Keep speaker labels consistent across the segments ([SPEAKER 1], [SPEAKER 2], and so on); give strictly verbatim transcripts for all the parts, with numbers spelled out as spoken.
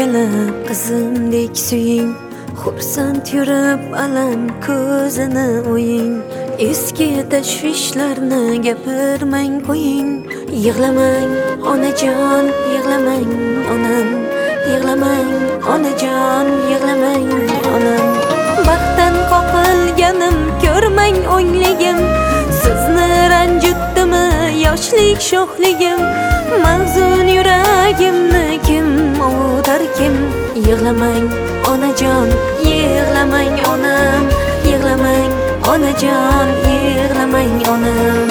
[SPEAKER 1] kelib qizimdek suying, xursand yurib alam ko'zini o'ying. Eski tashvishlarni gapirmang qo'ying. Yig'lamang onajon, yig'lamang onam, yig'lamang onajon, yig'lamang onam. Baxtdan qoqilganim ko'rmang o'ngligim, sizni ranjitdimi yoshlik sho'xligim. Mahzun yuragimni kim ovutar kim? Yig'lamang onajon, yig'lamang onam, yig'lamang onajon, yig'lamang onam.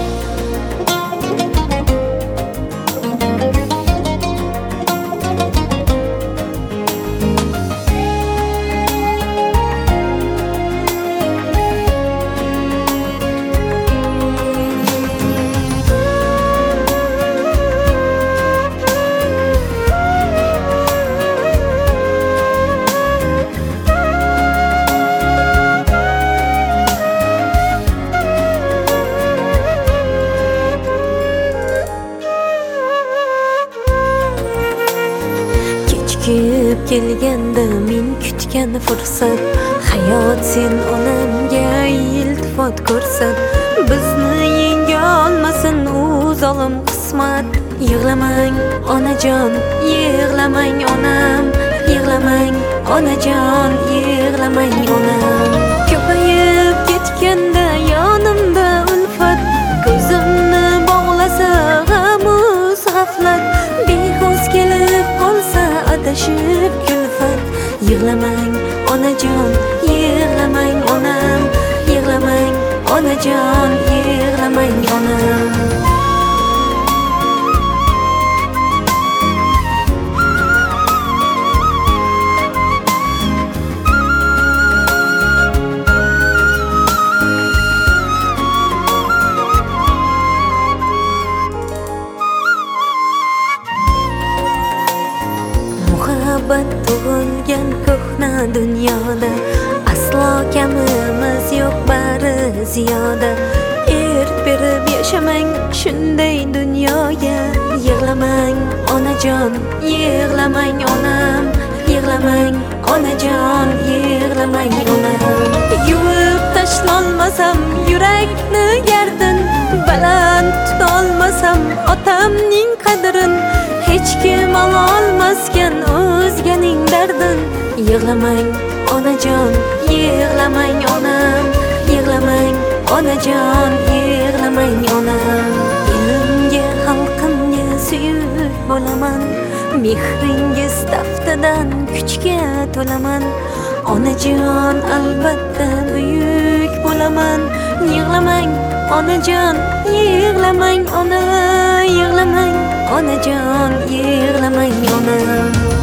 [SPEAKER 1] Kechikib kelganda men kutgan fursat, hayot sen onamga iltifot ko'rsat. Bizni yenga olmasin u zolim qismat. Yig'lamang onajon, yig'lamang onam, yig'lamang onajon, yig'lamang onam. Ko'payib ketganda yonimda ulfat, ko'zimni bog'lasa g'amus g'aflat. Behoz kelib qolsa adashib kulfat. Yig'lamang onajon, yig'lamang onam, yig'lamang onajon, yig'lamang onam. Muhabbat tug'ilgan ko'hna dunyoda, aslo kamimiz yo'q, bari ziyoda. Erk berib yashamang shunday dunyoga. Yig'lamang onajon, yig'lamang onam, yig'lamang onajon, yig'lamang onam. Yuvib tashlolmasam yurakni gardin, baland tutolmasam otamning qadrin, hech kim ololmaskan o'zganing dardin. Yig'lamang onajon, yig'lamang onam, yig'lamang onajon, yig'lamang onam. Elimga xalqimga suyuk bo'laman, mehringiz taftidan kuchga to'laman. Onajon albatta buyuk bo'laman. Yig'lamang onajon, yig'lamang ona, yig'lamang onajon, yig'lamang onam.